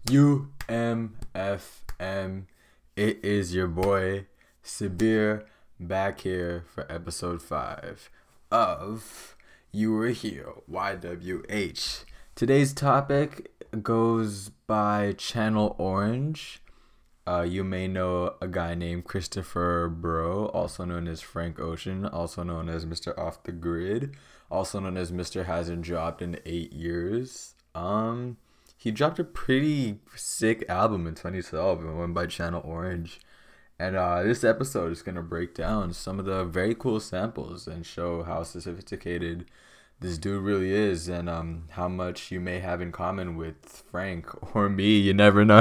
UMFM. It is your boy Sabir back here for episode 5 of You Were Here, YWH. Today's topic goes by Channel Orange. You may know a guy named Christopher Bro, also known as Frank Ocean, also known as Mr. Off the Grid, also known as Mr. Hasn't Dropped in 8 years. He dropped a pretty sick album in 2012 and went by Channel Orange. And this episode is going to break down some of the very cool samples and show how sophisticated this dude really is, and how much you may have in common with Frank or me. You never know.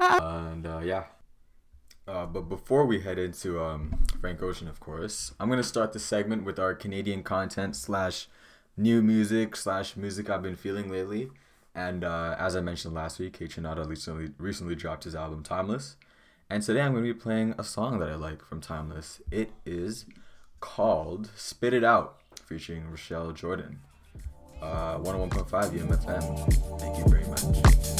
But before we head into Frank Ocean, of course, I'm going to start the segment with our Canadian content / new music / music I've been feeling lately. And as I mentioned last week, Kaytranada recently dropped his album Timeless. And today I'm going to be playing a song that I like from Timeless. It is called Spit It Out, featuring Rochelle Jordan. 101.5 UMFM. Thank you very much.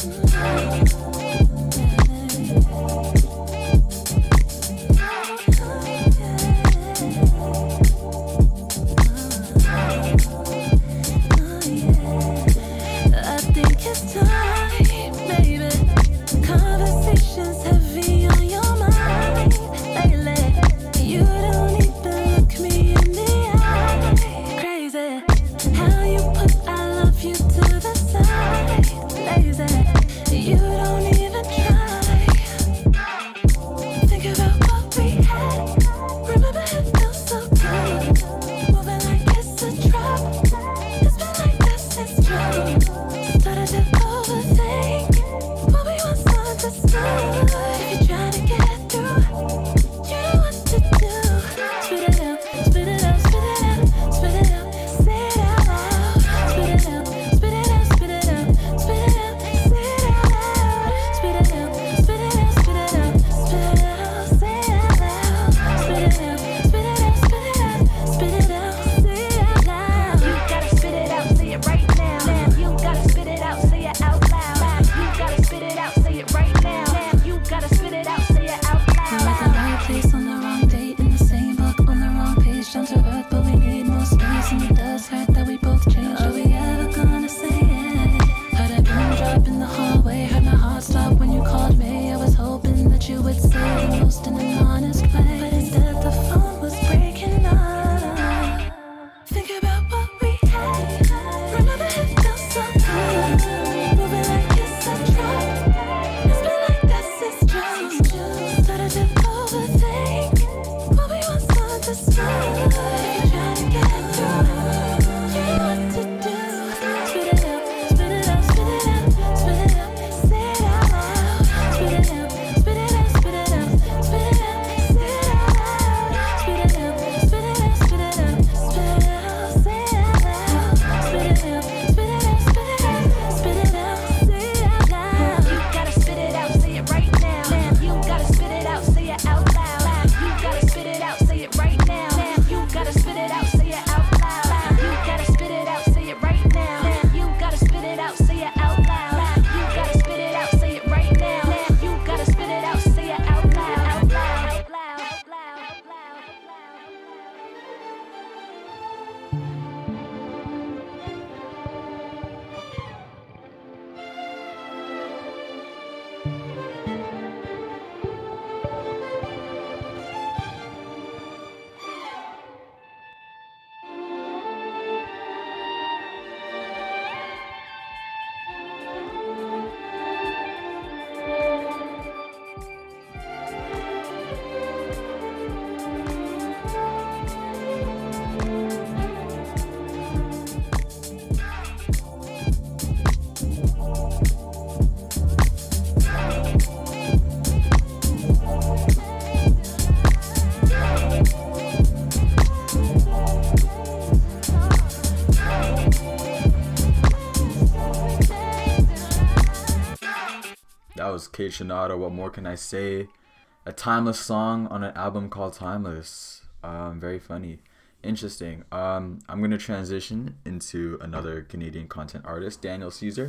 Kaytranada, What More Can I Say? A timeless song on an album called Timeless. Very funny. Interesting. I'm going to transition into another Canadian content artist, Daniel Caesar,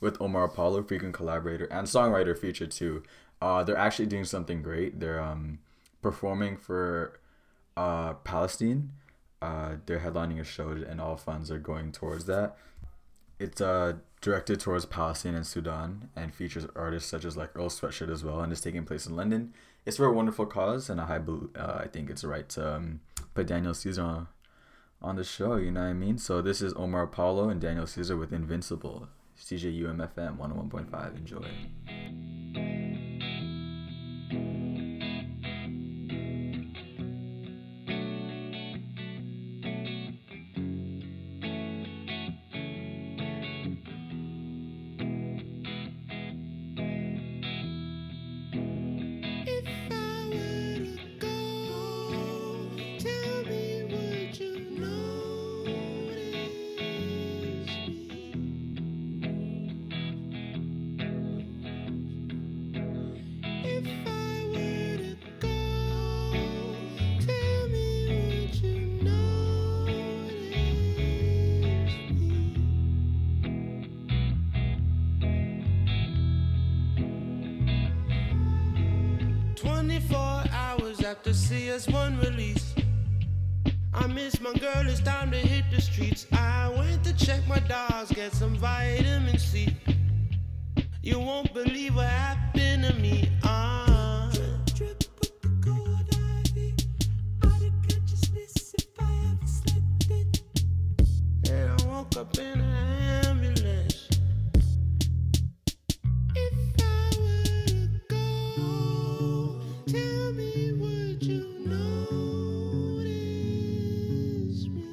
with Omar Apollo, frequent collaborator and songwriter featured too. They're actually doing something great. They're performing for Palestine. They're headlining a show, and all funds are going towards that. It's directed towards Palestine and Sudan, and features artists such as like Earl Sweatshirt as well, and it's taking place in London. It's for a wonderful cause, and I think it's right to put Daniel Caesar on the show. You know what I mean? So this is Omar Apollo and Daniel Caesar with Invincible. CJUMFM 101.5. Enjoy. After CS1 release, I miss my girl, it's time to hit the streets. I went to check my dogs, get some vitamin C. You won't believe what happened to me. Drip with the cold ivy, out of consciousness if I ever slipped it. And I woke up in an ambulance. If I were to go, tell me, would you notice me?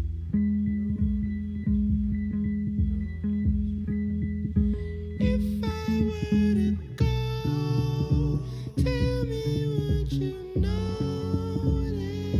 If I were to go, tell me, would you notice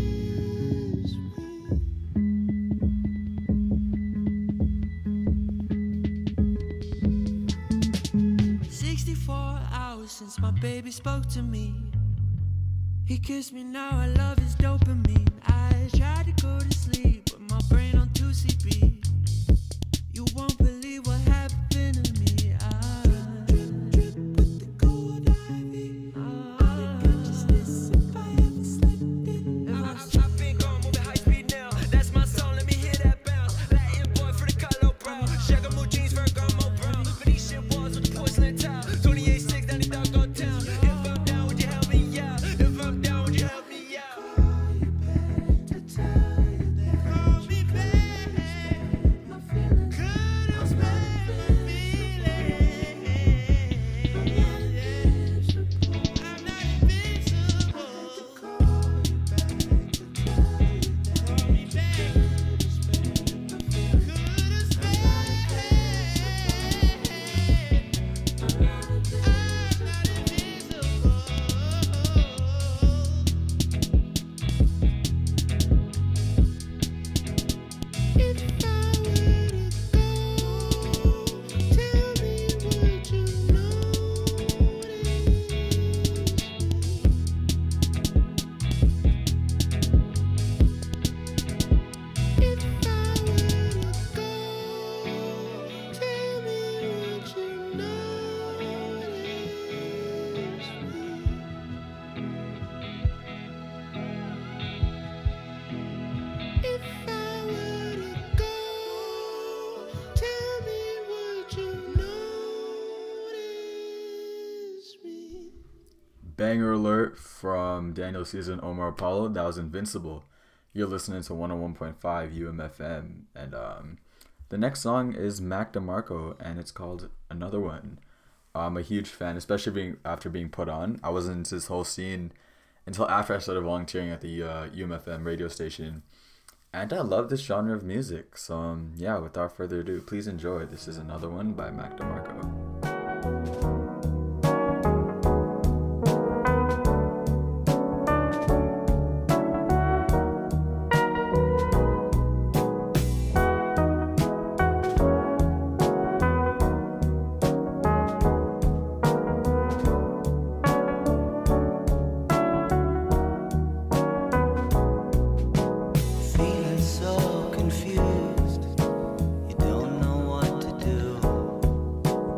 me? 64 hours since my baby spoke to me. He kissed me, now I love his dopamine. I tried to go to sleep with my brain on 2CB. You won't believe what happened to me. Drip with the cold ivy, out of consciousness if I ever slipped it. I've been gone, moving high speed now. That's my song, let me hear that bounce. Latin boy for the color brown. Shagamo jeans, Ferragamo brown. Venetian walls with the porcelain tile. 28-6 down the dog town. If I'm down, would you help me out? If I'm down, would you help me out? Call you back to tell you that. Call me back. My feelings could have spent my feelings. I'm not invincible. I had to call you back to tell you that. Call me back. Could have spent my feelings. Could have spent my feelings. I'm not invincible. If I were to go, tell me, would you notice me? If I were to go, tell me, would you notice me? If I were to go, tell me, would you notice me? Banger alert from Daniel Caesar and Omar Apollo. That was Invincible. You're listening to 101.5 UMFM. And the next song is Mac DeMarco, and it's called Another One. I'm a huge fan, especially after being put on. I wasn't into this whole scene until after I started volunteering at the UMFM radio station. And I love this genre of music. So, yeah, without further ado, please enjoy. This is Another One by Mac DeMarco. Feeling so confused, you don't know what to do.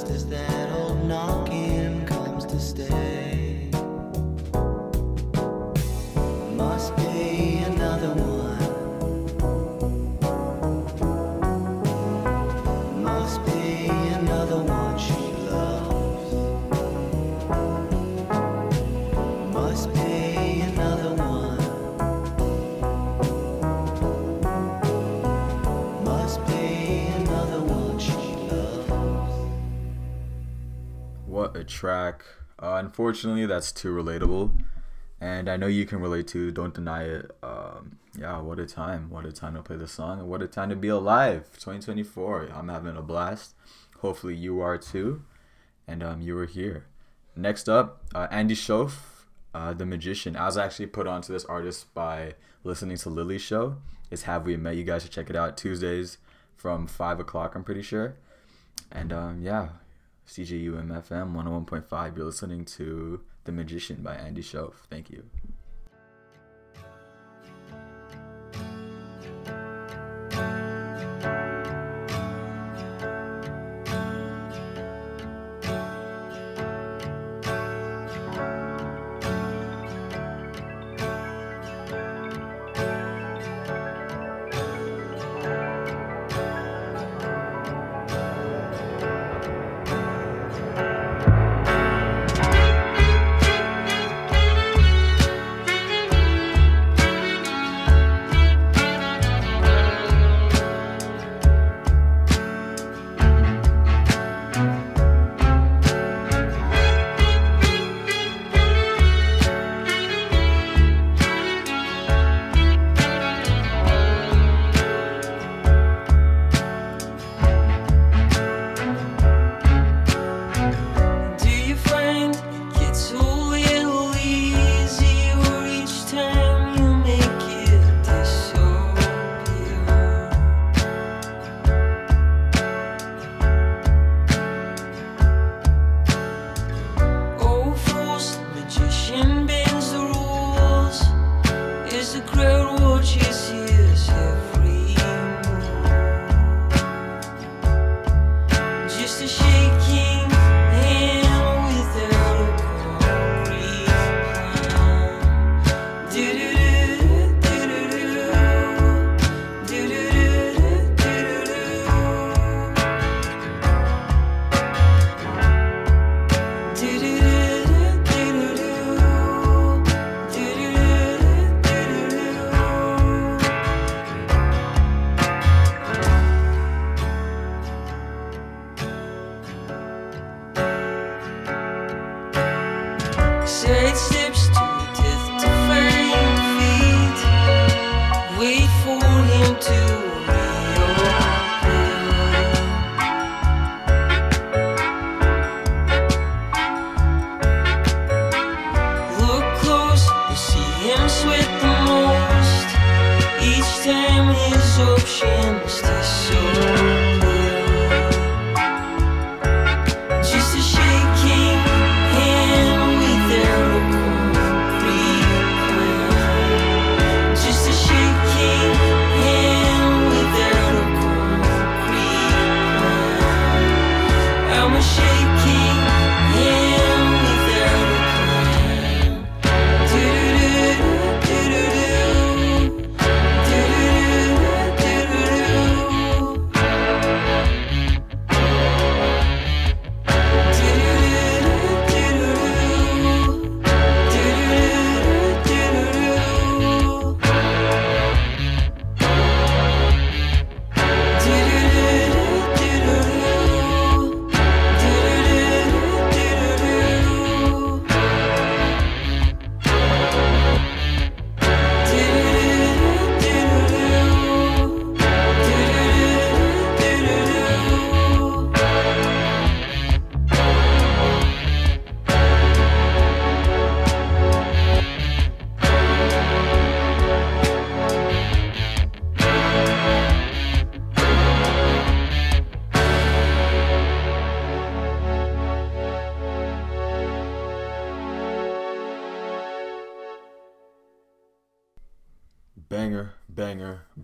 just as that old knocking comes to stay. Must be another one. Must be another one she loves. Must be another one. Must be another one she loves. What a track. Unfortunately, that's too relatable. And I know you can relate to, don't deny it. Yeah, what a time. What a time to play the song. And what a time to be alive. 2024. I'm having a blast. Hopefully you are too. And you were here. Next up, Andy Schoaf, The Magician. I was actually put onto this artist by listening to Lily's show. It's Have We Met? You guys should check it out. Tuesdays from 5 o'clock, I'm pretty sure. And yeah, CJUM-FM 101.5. You're listening to The Magician by Andy Schoaf. Thank you.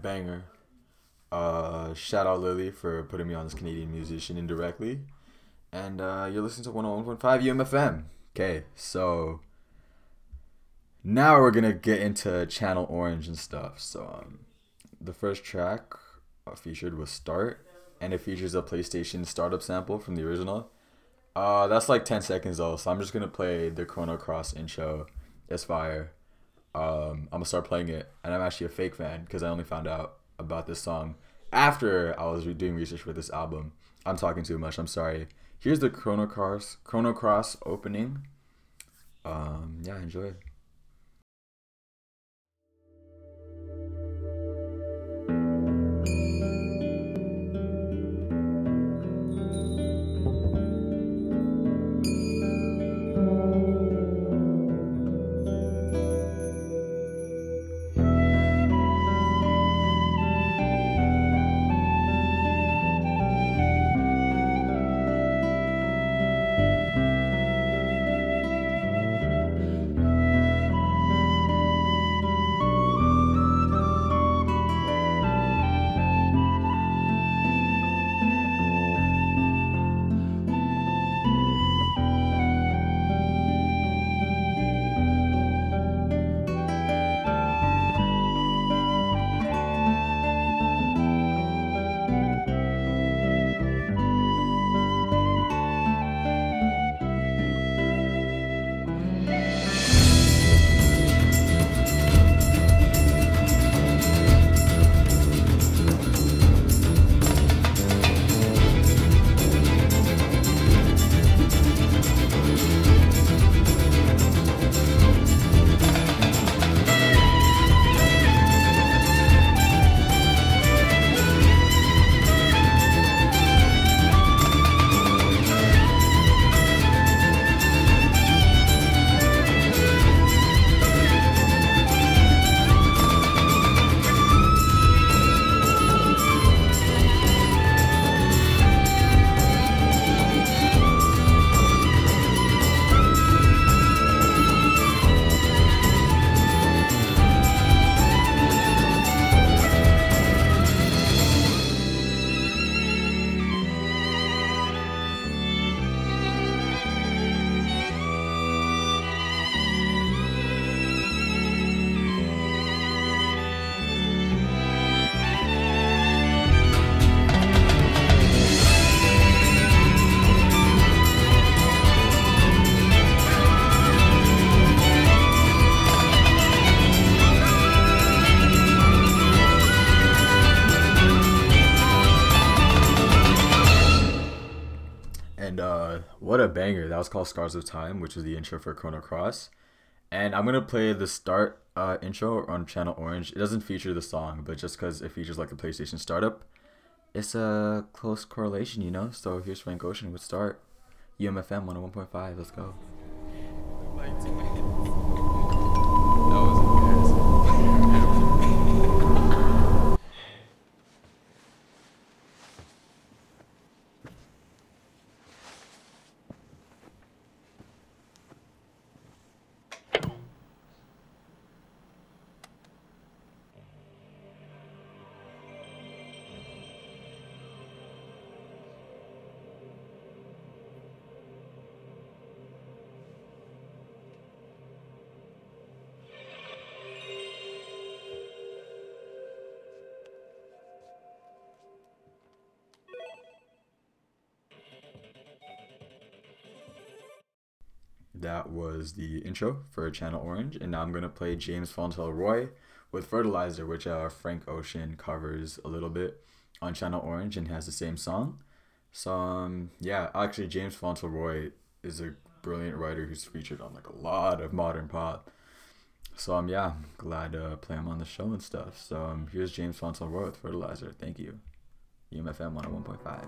Banger. Shout out Lily for putting me on this Canadian musician indirectly. And you're listening to 101.5 UMFM. Okay, so now we're gonna get into Channel Orange and stuff. So the first track featured was Start, and it features a PlayStation startup sample from the original. That's like 10 seconds though, so I'm just gonna play the Chrono Cross intro. It's fire. I'm gonna start playing it, and I'm actually a fake fan because I only found out about this song after I was doing research for this album. I'm talking too much. I'm sorry. Here's the Chrono Cross opening. Yeah, enjoy. What a banger. That was called Scars of Time, which is the intro for Chrono Cross. And I'm going to play the start intro on Channel Orange. It doesn't feature the song, but just because it features like a PlayStation startup, it's a close correlation, you know? So here's Frank Ocean with Start. UMFM 101.5. Let's go. Like 2 minutes. That was embarrassing. That was the intro for Channel Orange, and now I'm going to play James Fauntleroy with Fertilizer, which Frank Ocean covers a little bit on Channel Orange and has the same song. So, yeah, actually James Fauntleroy is a brilliant writer who's featured on like a lot of modern pop. So, yeah, I'm glad to play him on the show and stuff. So, here's James Fauntleroy with Fertilizer. Thank you. UMFM 101.5.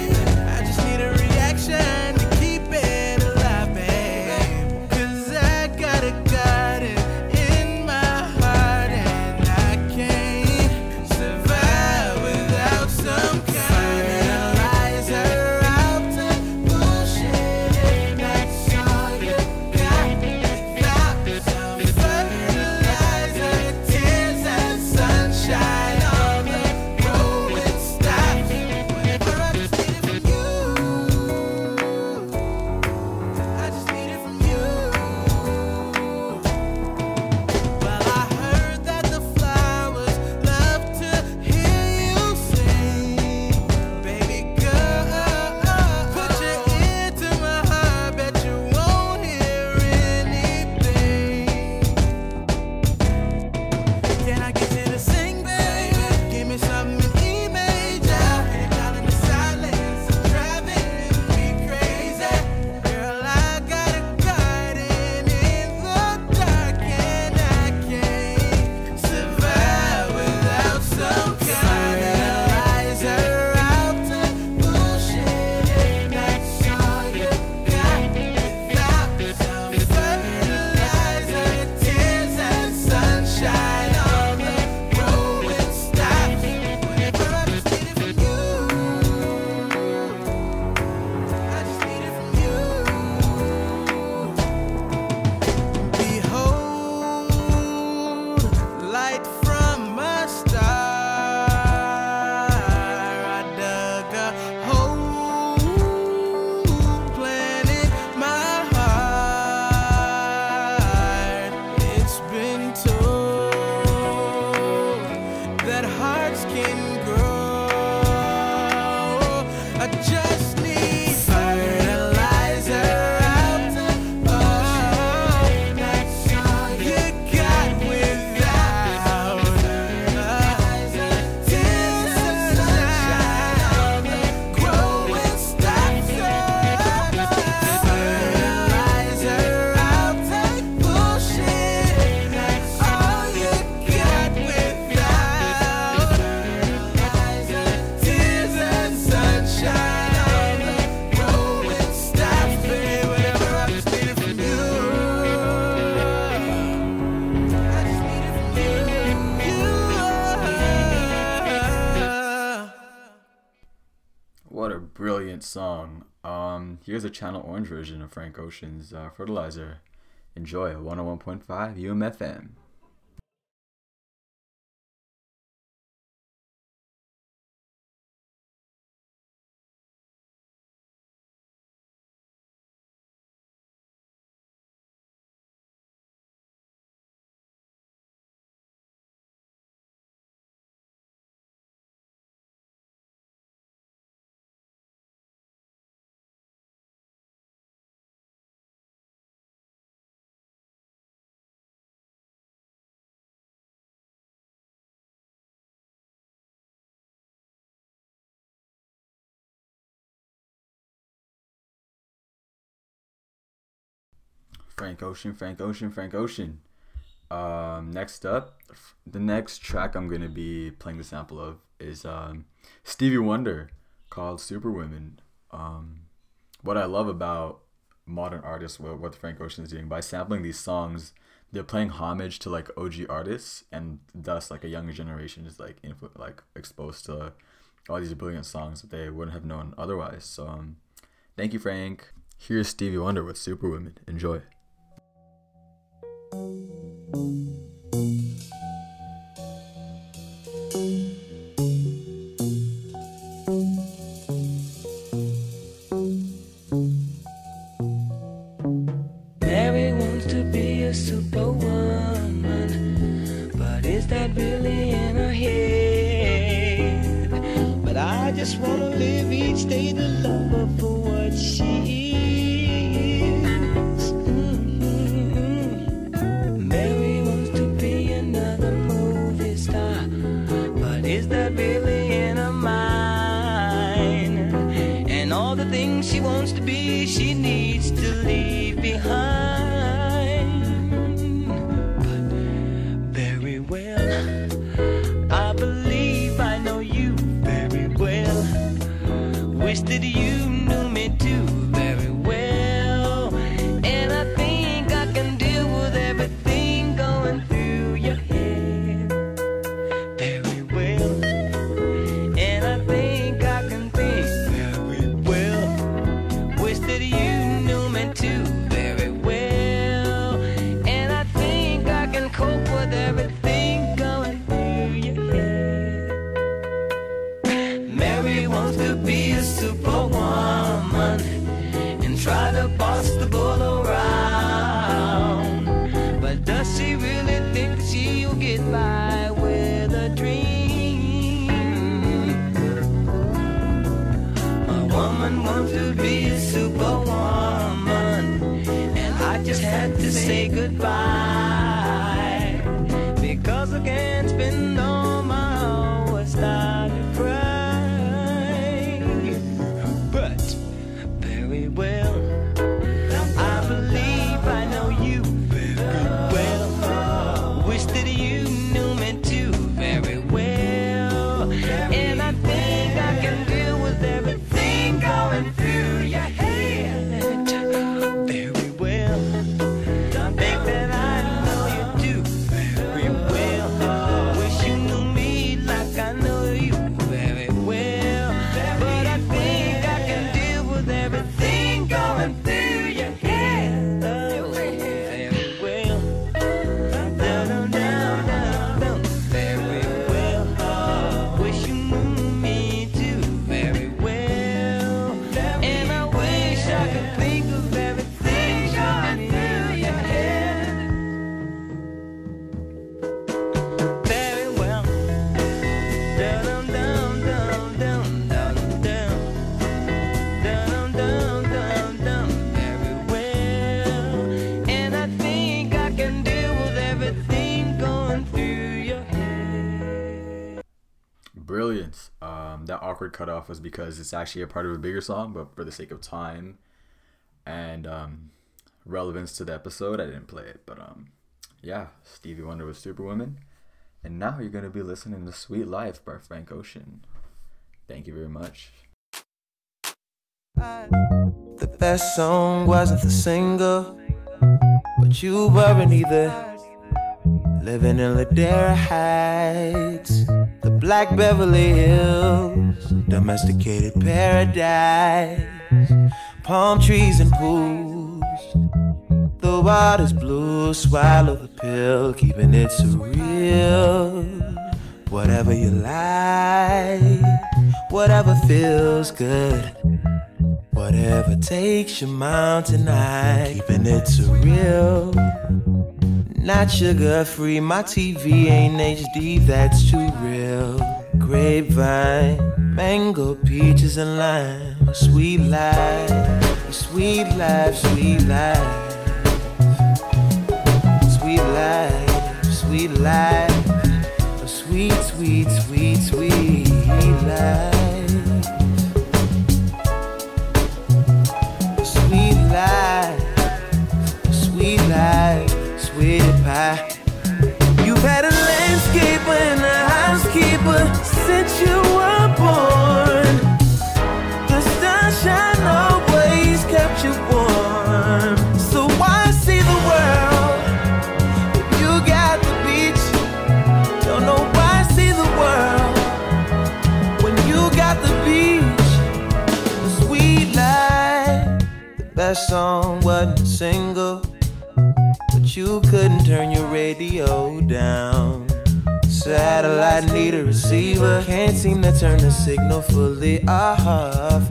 I just need a reaction to keep it alive, babe. 'Cause I brilliant song. Here's a Channel Orange version of Frank Ocean's Fertilizer. Enjoy 101.5 UMFM. Frank Ocean, Frank Ocean, Frank Ocean. Next up, the next track I'm gonna be playing the sample of is Stevie Wonder, called Superwomen. What I love about modern artists, what Frank Ocean is doing by sampling these songs, they're playing homage to like OG artists, and thus like a younger generation is like exposed to all these brilliant songs that they wouldn't have known otherwise. So thank you, Frank. Here's Stevie Wonder with Superwomen. Enjoy. Mary wants to be a superwoman, but is that really in her head? But I just wanna live each day to love her for what she is. Mary wants to be another movie star, but is that really in her mind? And all the things she wants to be, she needs to leave behind. But very well, I believe I know you very well. Wish that you knew me too very well. And I think I can deal with everything going through your head very well. And I think I can think very well. Wish that you knew me too very well. And I think I can cope with everything going through your head. Mary wants to be a superwoman and try to boss the bull around. But does she really think that she'll get by with a dream? A woman wants to be a superwoman, and I just had to say goodbye, because I can't spend all my hours starting to cry. But very well, I believe I know you very well. Wish that you knew me too very well. And I think I can deal with everything going through your head very well. Think that I know you do very well. Wish you knew me like I know you very well. But I think I can deal with everything going through your head very well. Down, down, down, down, down, very well. Wish you knew me too very well. And I wish I could think of everything going through your head very well. Down, down, down, down, down, down, down, down, down, down, very well. And I think I can deal with everything going through your head. Brilliant. That awkward cutoff was because it's actually a part of a bigger song, but for the sake of time and relevance to the episode, I didn't play it. But yeah, Stevie Wonder with Superwoman. And now you're going to be listening to Sweet Life by Frank Ocean. Thank you very much. The best song wasn't the single, but you weren't either. Living in Ladera Heights, the Black Beverly Hills, domesticated paradise, palm trees and pools. The water's blue, swallow the pill, keeping it surreal. Whatever you like, whatever feels good, whatever takes your mountain high, keeping it surreal. Not sugar free, my TV ain't HD, that's too real. Grapevine, mango, peaches and lime, a sweet life, a sweet life, sweet life. Sweet life, sweet life, a sweet, sweet, sweet, sweet life. A sweet life, a sweet life, sweet pie. You've had a landscaper and a housekeeper since you were born. The sunshine always kept you warm. So why see the world if you got the beach? Don't know why see the world when you got the beach. The sweet life, the best song wasn't a single, but you couldn't turn your radio down. Satellite need a receiver, can't seem to turn the signal fully off.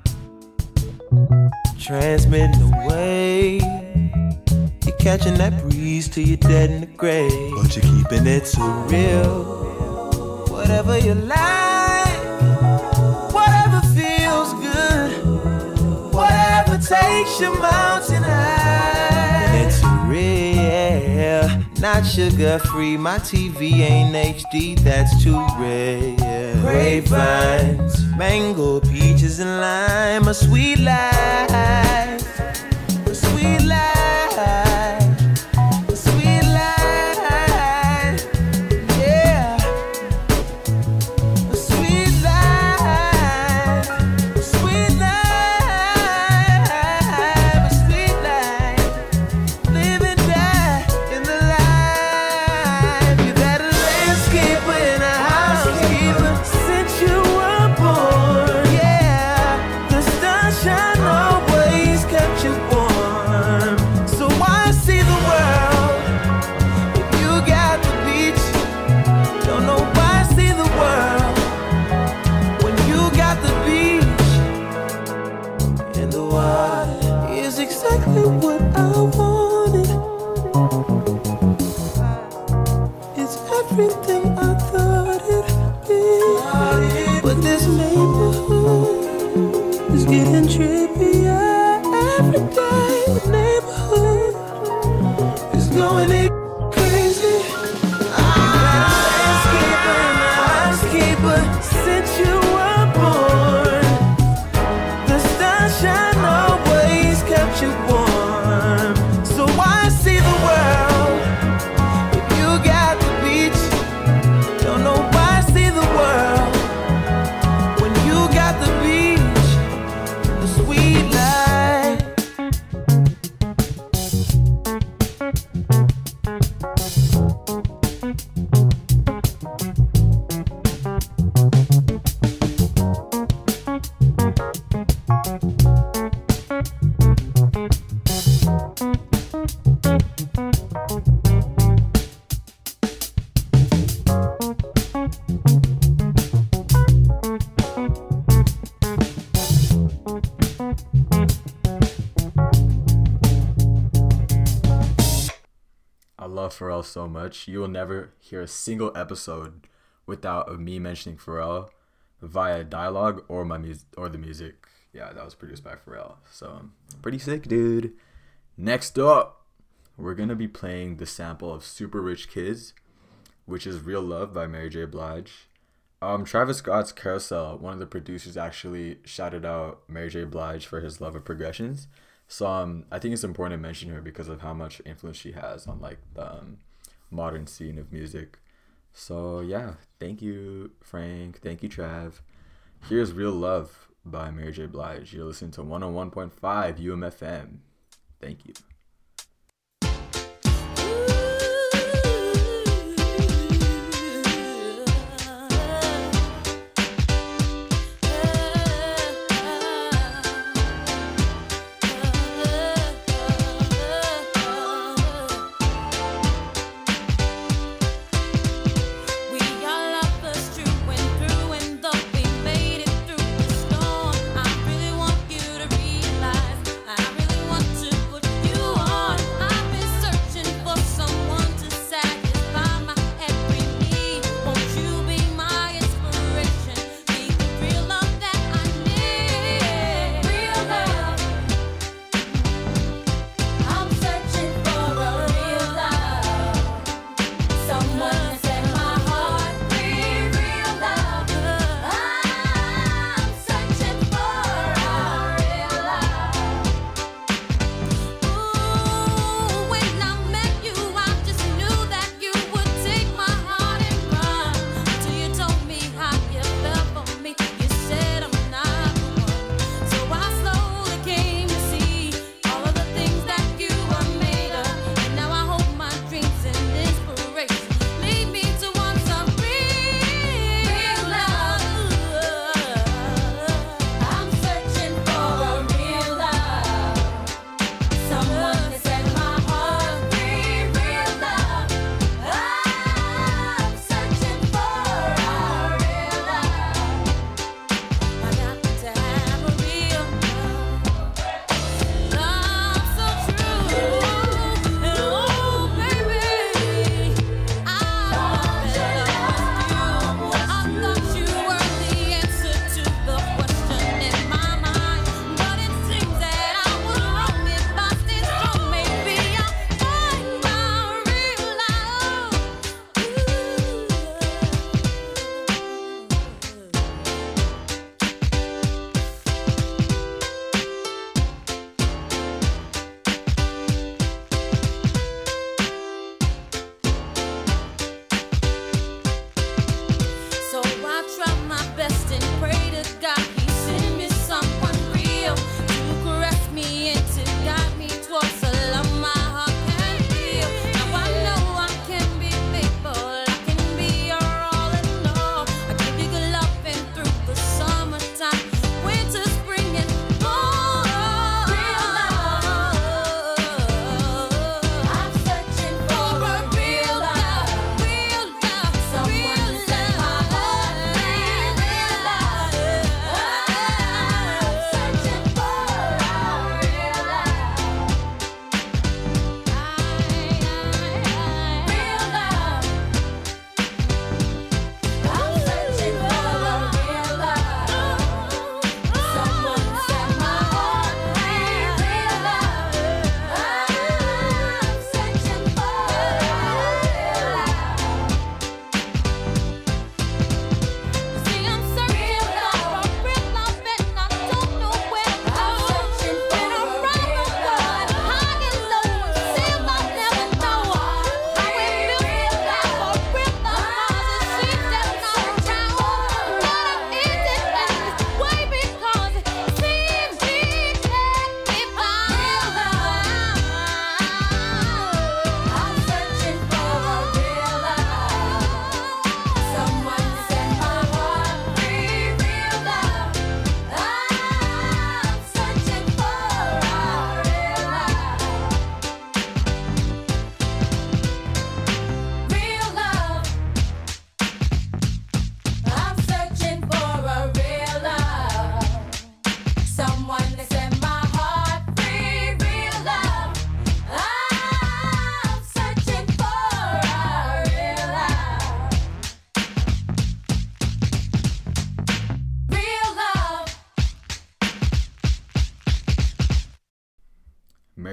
Transmitting away, you're catching that breeze till you're dead in the grave, but you're keeping it so real. Whatever you like, whatever feels good, whatever takes your mountain high, it's real. Not sugar free, my TV ain't HD, that's too rare. Grapevines, mango, peaches and lime, a sweet life, a sweet life, a sweet life, yeah. A sweet life, a sweet life, a sweet life. Live and die in the life. You've had a landscaper and a housekeeper since you were born. Yeah, the sunshine always kept you warm. So why see the world if you got the beach? Don't know why see the world when you got the beach. And the water is exactly what I wanted. It's everything I thought it'd be. But this neighborhood is getting trippier every day. The neighborhood is going crazy. Landscaper and a housekeeper since you were born. The sunshine always kept you warm. So why see the world if you got the beach? Don't know why see the world when you got the beach. The sweet life. I love Pharrell so much. You will never hear a single episode without me mentioning Pharrell via dialogue or my music or the music. Yeah, that was produced by Pharrell. So pretty sick, dude. Next up, we're gonna be playing the sample of Super Rich Kids, which is Real Love by Mary J. Blige. Travis Scott's Carousel, one of the producers actually shouted out Mary J. Blige for his love of progressions. So I think it's important to mention her because of how much influence she has on like the modern scene of music. So yeah, thank you, Frank. Thank you, Trav. Here's Real Love by Mary J. Blige. You're listening to 101.5 UMFM. Thank you.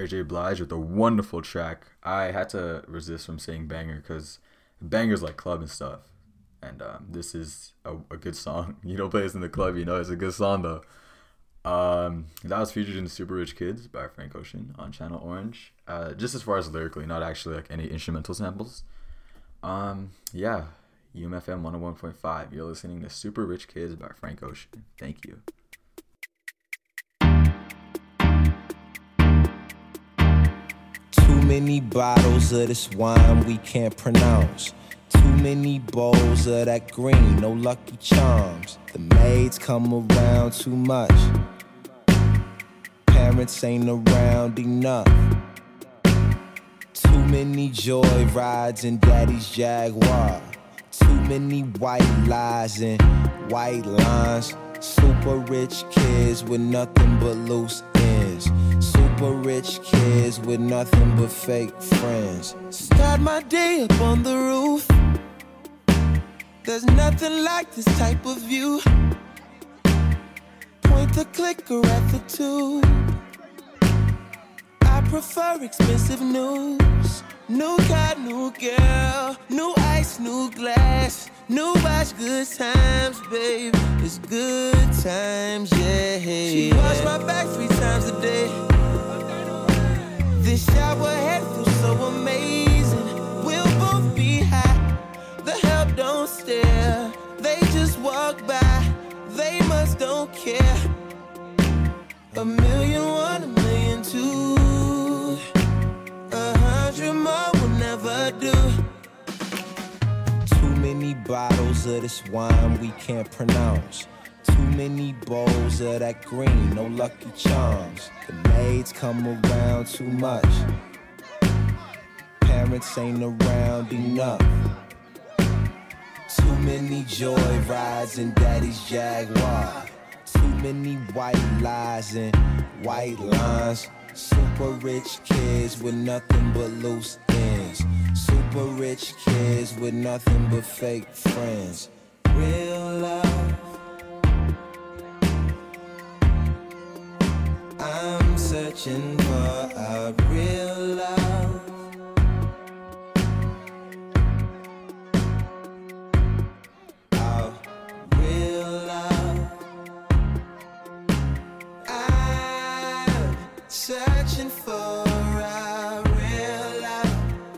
Mary J. Blige with a wonderful track. I had to resist from saying banger because bangers like club and stuff. And this is a good song. You don't play this in the club, you know it's a good song though. That was featured in Super Rich Kids by Frank Ocean on Channel Orange. Just as far as lyrically, not actually like any instrumental samples. Yeah, UMFM 101.5. You're listening to Super Rich Kids by Frank Ocean. Thank you. Too many bottles of this wine we can't pronounce. Too many bowls of that green, no Lucky Charms. The maids come around too much. Parents ain't around enough. Too many joy rides in daddy's Jaguar. Too many white lies and white lines. Super rich kids with nothing but loose ends. Super rich kids with nothing but fake friends. Start my day up on the roof. There's nothing like this type of view. Point the clicker at the tube. I prefer expensive news. New car, new girl, new ice, new glass, new watch, good times, babe. It's good times, yeah. She wash my back 3 times a day. This shower head feels so amazing. We'll both be high. The help don't stare. They just walk by. They must don't care. 1,000,001, 1,000,002. 100 more will never do. Too many bottles of this wine we can't pronounce. Too many bowls of that green, no Lucky Charms. The maids come around too much. Parents ain't around enough. Too many joy rides in daddy's Jaguar. Too many white lies and white lines. Super rich kids with nothing but loose ends. Super rich kids with nothing but fake friends. Real love. I'm searching for a real love. A real love. I'm searching for a real love.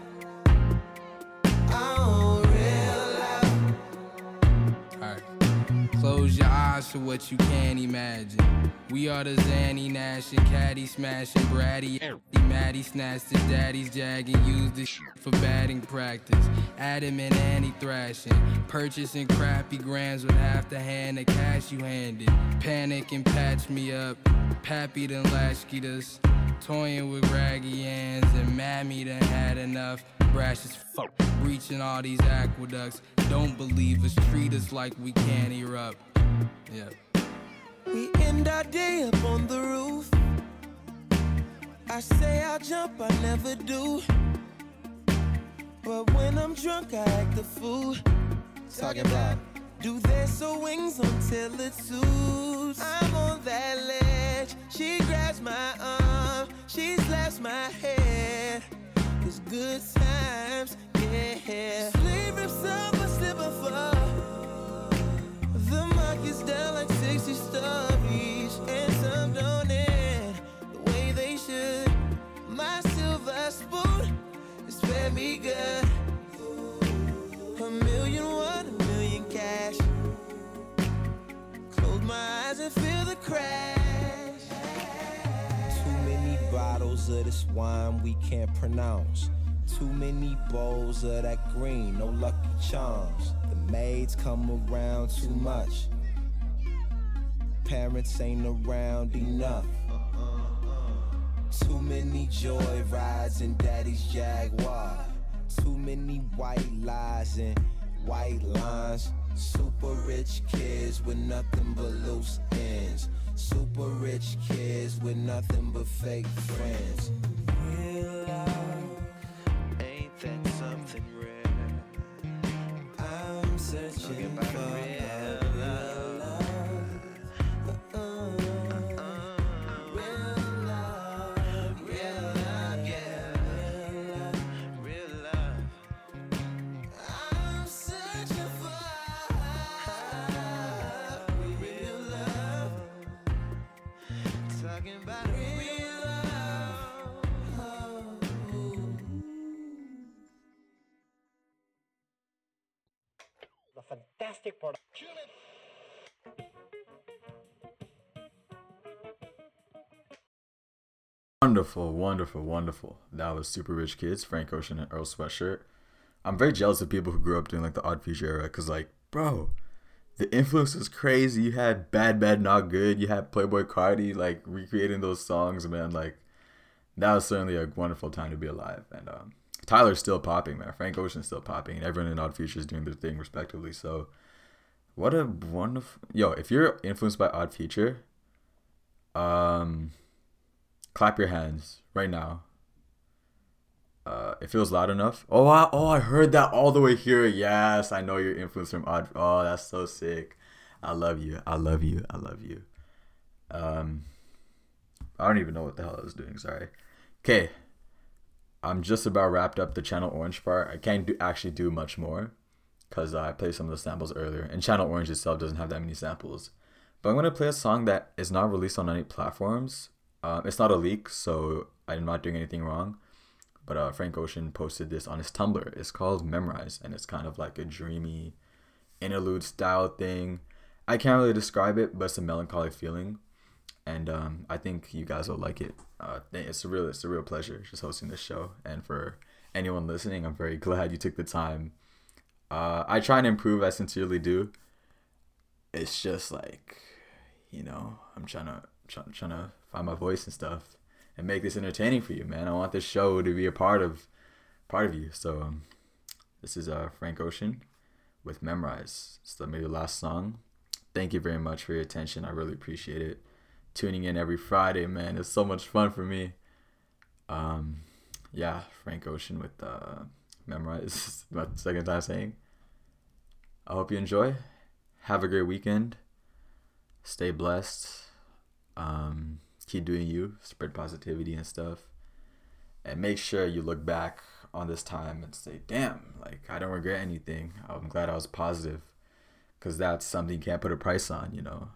Oh, real love. Alright. Close your eyes to what you can't imagine. We are the Zanny Nash and Caddy smashing Bratty. Maddie snatched his daddy's jag and used this for batting practice. Adam and Annie thrashing, purchasing crappy grams with half the hand of cash you handed. Panic and patch me up, Pappy done latchkeyed us. Toying with raggy hands and Mammy done had enough. Brash as fuck, breaching all these aqueducts. Don't believe us, treat us like we can't erupt. Yeah. We end our day up on the roof. I say I'll jump, I never do. But when I'm drunk, I act a fool. Talking about, do their so wings until it suits. I'm on that ledge. She grabs my arm. She slaps my head. It's good times, yeah. Sleep rips up, I slip and fall. The market's down like 60 stories, and some don't end the way they should. My silver spoon is fed me good. 1,000,001, 1,000,000 cash. Close my eyes and feel the crash. Too many bottles of this wine we can't pronounce. Too many bowls of that green, no Lucky Charms. The maids come around too much. Parents ain't around enough. Too many joy rides in daddy's Jaguar. Too many white lies and white lines. Super rich kids with nothing but loose ends. Super rich kids with nothing but fake friends. Real love, ain't that something rare? I'm searching for real love. Real love, real fantastic production. Wonderful, wonderful, wonderful. That was Super Rich Kids, Frank Ocean and Earl Sweatshirt. I'm very jealous of people who grew up during like the Odd Future era, because like, bro, the influence was crazy. You had Bad Bad Not Good, you had Playboy Cardi like recreating those songs, man. Like, that was certainly a wonderful time to be alive. And Tyler's still popping, man. Frank Ocean's still popping, and everyone in Odd Future is doing their thing respectively. So what a wonderful... Yo, if you're influenced by Odd Future, clap your hands right now. It feels loud enough. Oh, I heard that all the way here. Yes, I know you're influenced from Odd. Oh, that's so sick. I love you. I love you. I love you. I don't even know what the hell I was doing. Sorry. Okay. I'm just about wrapped up the Channel Orange part. I can't actually do much more because I played some of the samples earlier. And Channel Orange itself doesn't have that many samples. But I'm going to play a song that is not released on any platforms. It's not a leak, so I'm not doing anything wrong. But Frank Ocean posted this on his Tumblr. It's called Memorize, and it's kind of like a dreamy interlude style thing. I can't really describe it, but it's a melancholic feeling. And I think you guys will like it. It's a real pleasure just hosting this show. And for anyone listening, I'm very glad you took the time. I try and improve, I sincerely do. It's just like, you know, I'm trying to find my voice and stuff and make this entertaining for you, man. I want this show to be a part of you. So this is Frank Ocean with Memorize. It's maybe the last song. Thank you very much for your attention. I really appreciate it. Tuning in every Friday, man. It's so much fun for me. Yeah, Frank Ocean with Memorize. This is my second time saying. I hope you enjoy. Have a great weekend. Stay blessed. Keep doing you. Spread positivity and stuff. And make sure you look back on this time and say, damn, like, I don't regret anything. I'm glad I was positive. Because that's something you can't put a price on, you know.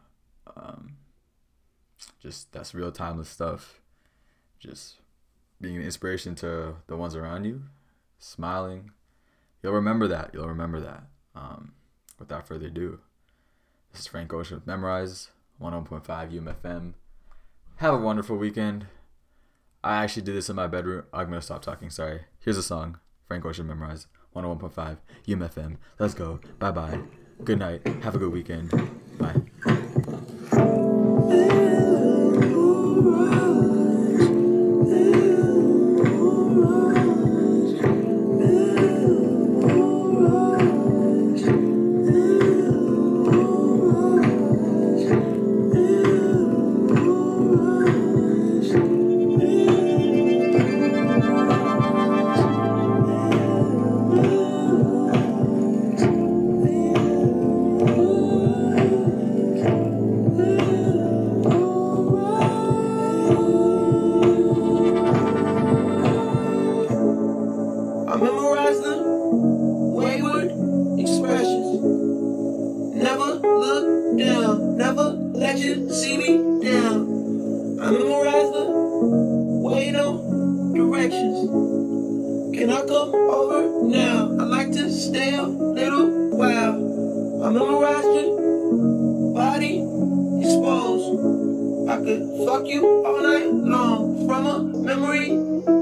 Just, that's real timeless stuff. Just being an inspiration to the ones around you. Smiling. You'll remember that. Without further ado, this is Frank Ocean with Memorize, 101.5 UMFM. Have a wonderful weekend. I actually did this in my bedroom. I'm going to stop talking, sorry. Here's a song. Frank Ocean, Memorize, 101.5 UMFM. Let's go. Bye-bye. Good night. Have a good weekend. Bye. Fuck you all night long from a memory.